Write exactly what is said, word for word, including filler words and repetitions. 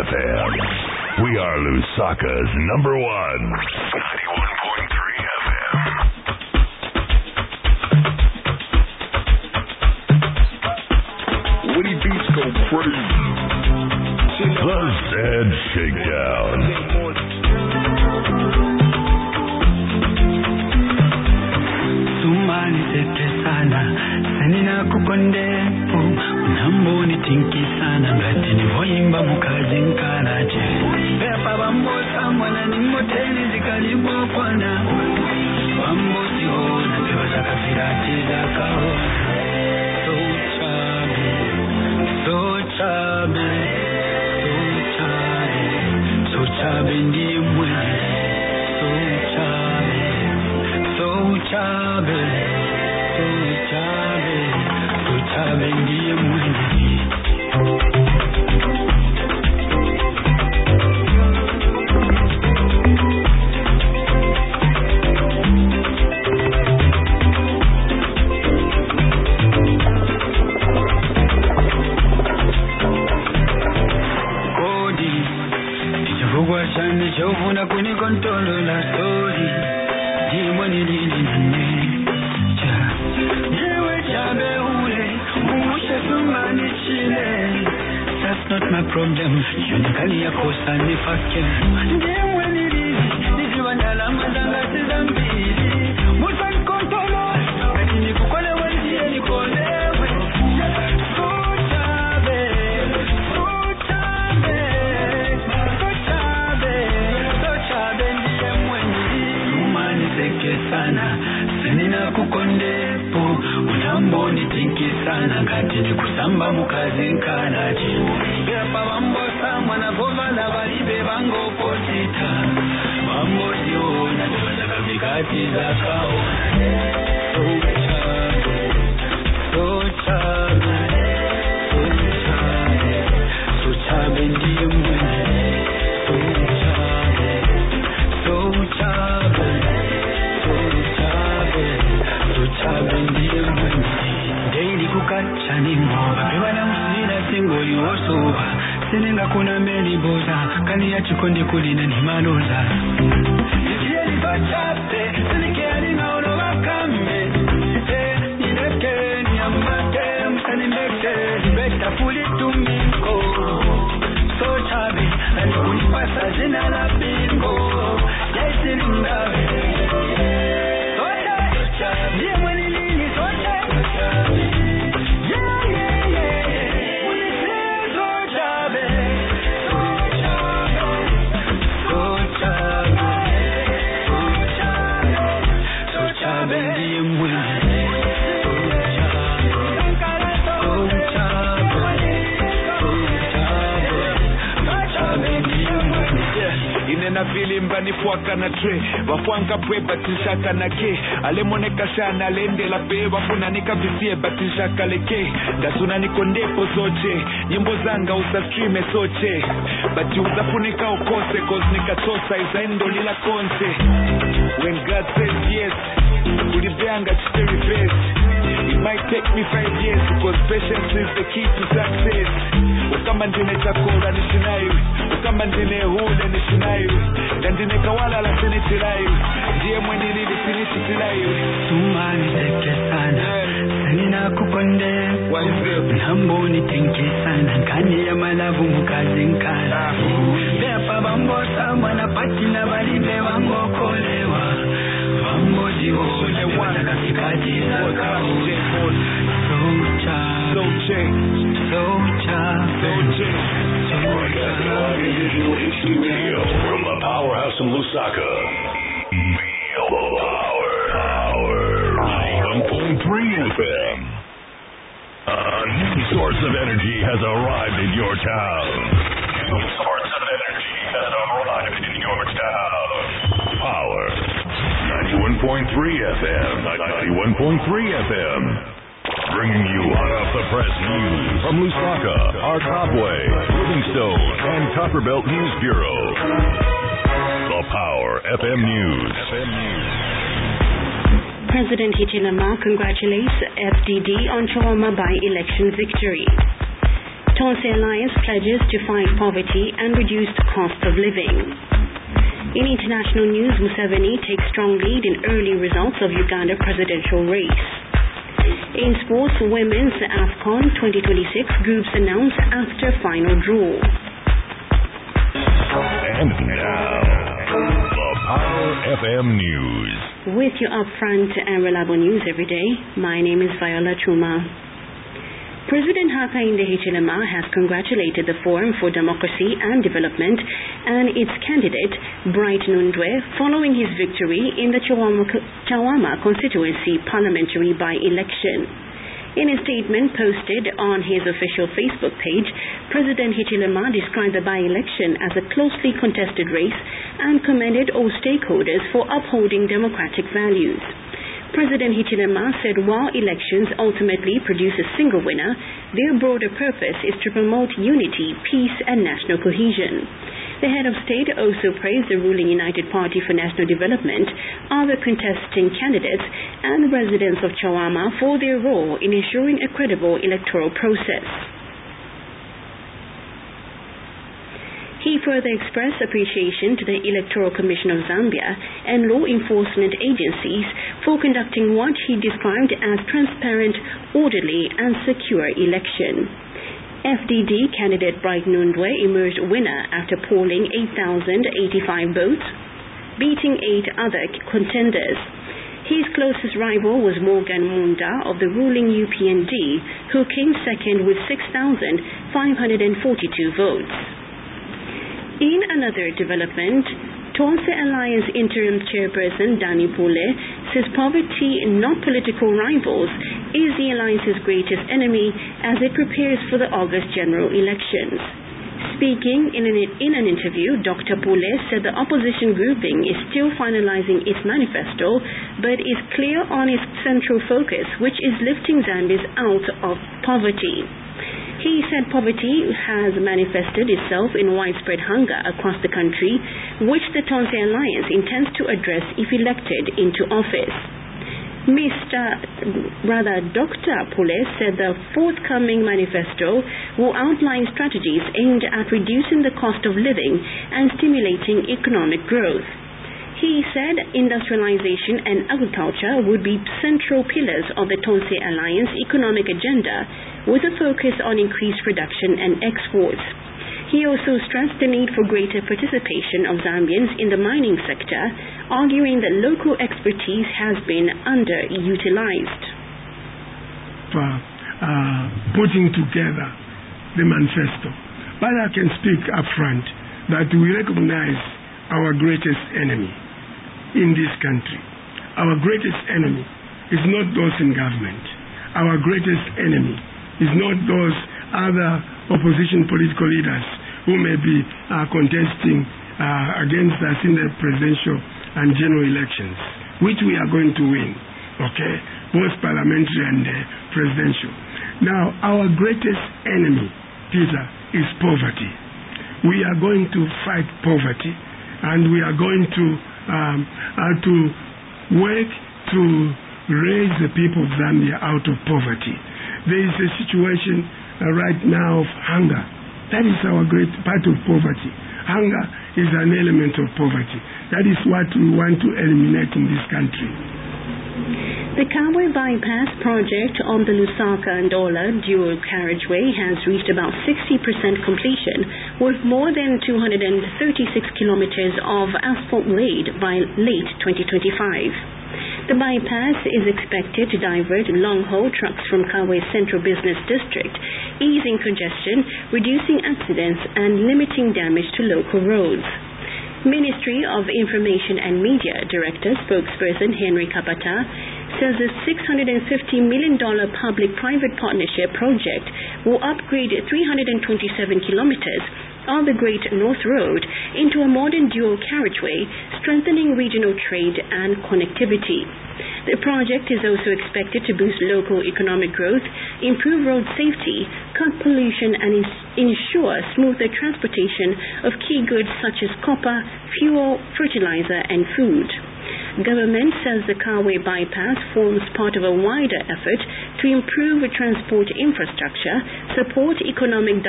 F M. We are Lusaka's number one. ninety-one point three F M. Woody Beats go crazy. The Zed Shakedown. Sumani tete sana, sanina kukondepo, unamboni tinki sana, ngati ni voimba mukazi nkanache. Pepa bambosa mwana ni moteli zikalibo kwana, bambosi hona pewa zaka firati zakao. So chabe, so chabe, so chabe, so chabe ndiye mwenye, so chabe. So chabe, so chabe, so chabe ndiye mwenye. Kodi, nichafugwa chani chofuna kunikontrolo la story. Dimoni lini nane cha yewe chabe ule umushe sumani chile. That's not my problem. Unikali ya kosa ni fake. Dimoni lini nijiwa nyalama zanga sizambili. Musan kontolo lakini kukole wanjie nikolewe. So chabe, so chabe, so chabe, so chabe ndiye mwenye. Seke sana, sanina kukondepo, unamboni tinki sana, ngati ni kusamba mukazi nkanachi. Pepa bambosa mwana goma na balibe bango potita, bambo siona tuweza kabikati za kaona. So chabe, so chabe, so chabe, so chabe ndiye mwenye. So chabe, so chabe, daily kukacha ni mboga pewa na usina singo yuosoba senenga kuna meli boza kani ya chikonde kulina ni maloza ikiye ni bachape senike alina ono wakame eh nineke ni amate msani meke beta puli tumiko so chabe nani kunipasa zina la bingo yaisi ningawe ndiye mwenye lini sote. Yeah, yeah, yeah. Unise so chabe, so chabe, so chabe, so chabe, so chabe ndiye mwenye. So chabe, so chabe, so chabe, so chabe ndiye mwenye. Inena filimba ni fuaka na tre wafuanka pwe batishaka na ke alemoneka shana lende la pe wafuna nikabisie batishaka leke dasuna nikondepo soche nyimbo zanga usa streame soche bati uzafunika okose cause nikatosa izaendo lila konse. When God says yes ulibeanga chiteri face. It might take me five years because patience is the key to success. Ukama ndine chakora nishinayu, ukama ndine hule nishinayu, ndine kawala la sinitilayu, ndiye mwenye lili sinitilayu. Sumani seke sana, sanina kukonde, namboni tinki sana, nkani ya malavu mukazi nkala. Pepa bambosa mwana pati na balibe wango kolewa. Bambo diole wana katikati zaka. So chabe, So chabe, so chabe, so chabe. Studio from the powerhouse in Lusaka. Feel the power. Power. ninety-one point three F M. A new source of energy has arrived in your town. New source of energy has arrived in your town. Power. ninety-one point three F M. ninety-one point three F M. Bringing you hot off the press news from Lusaka, our Topway, Livingstone, and Copperbelt News Bureau. The Power F M News. F M News. President Hichilema congratulates F D D on Chawama by-election victory. Tonse Alliance pledges to fight poverty and reduce the cost of living. In international news, Museveni takes strong lead in early results of Uganda presidential race. In sports, women's AFCON twenty twenty-six groups announced after final draw. And now, the Power F M News. With your upfront and reliable news every day, my name is Viola Chuma. President Hakainde Hichilema has congratulated the Forum for Democracy and Development and its candidate, Bright Nundwe, following his victory in the Chawama, Chawama constituency parliamentary by-election. In a statement posted on his official Facebook page, President Hichilema described the by-election as a closely contested race and commended all stakeholders for upholding democratic values. President Hichilema said while elections ultimately produce a single winner, their broader purpose is to promote unity, peace, and national cohesion. The head of state also praised the ruling United Party for National Development, other contesting candidates, and residents of Chawama for their role in ensuring a credible electoral process. He further expressed appreciation to the Electoral Commission of Zambia and law enforcement agencies for conducting what he described as transparent, orderly, and secure election. F D D candidate Bright Nundwe emerged winner after polling eight thousand eighty-five votes, beating eight other contenders. His closest rival was Morgan Munda of the ruling U P N D, who came second with six thousand five hundred forty-two votes. In another development, Tonse Alliance interim chairperson Danny Pule says poverty, not political rivals, is the alliance's greatest enemy as it prepares for the August general elections. Speaking in an, in an interview, Doctor Pule said the opposition grouping is still finalizing its manifesto, but is clear on its central focus, which is lifting Zambians out of poverty. He said poverty has manifested itself in widespread hunger across the country, which the Tonse Alliance intends to address if elected into office. Mister Rather, Doctor Pule said the forthcoming manifesto will outline strategies aimed at reducing the cost of living and stimulating economic growth. He said industrialization and agriculture would be central pillars of the Tonse Alliance economic agenda, with a focus on increased production and exports. He also stressed the need for greater participation of Zambians in the mining sector, arguing that local expertise has been underutilized. For uh, putting together the manifesto. But I can speak up front that we recognize our greatest enemy in this country. Our greatest enemy is not those in government. Our greatest enemy is not those other opposition political leaders who may be uh, contesting uh, against us in the presidential and general elections, which we are going to win, okay, both parliamentary and uh, presidential. Now, our greatest enemy, Peter, is poverty. We are going to fight poverty, and we are going to um, uh, to work to raise the people of Zambia out of poverty. There is a situation uh, right now of hunger. That is our great part of poverty. Hunger is an element of poverty. That is what we want to eliminate in this country. The Kabwe Bypass project on the Lusaka-Ndola dual carriageway has reached about sixty percent completion, with more than two hundred thirty-six kilometers of asphalt laid by late twenty twenty-five. The bypass is expected to divert long-haul trucks from Kabwe's central business district, easing congestion, reducing accidents, and limiting damage to local roads. Ministry of Information and Media Director spokesperson Henry Kapata says the six hundred fifty million dollars public-private partnership project will upgrade three hundred twenty-seven kilometers of the Great North Road into a modern dual carriageway, strengthening regional trade and connectivity. The project is also expected to boost local economic growth, improve road safety, cut pollution, and ins- ensure smoother transportation of key goods such as copper, fuel, fertilizer, and food. Government says the Kabwe bypass forms part of a wider effort to improve transport infrastructure, support economic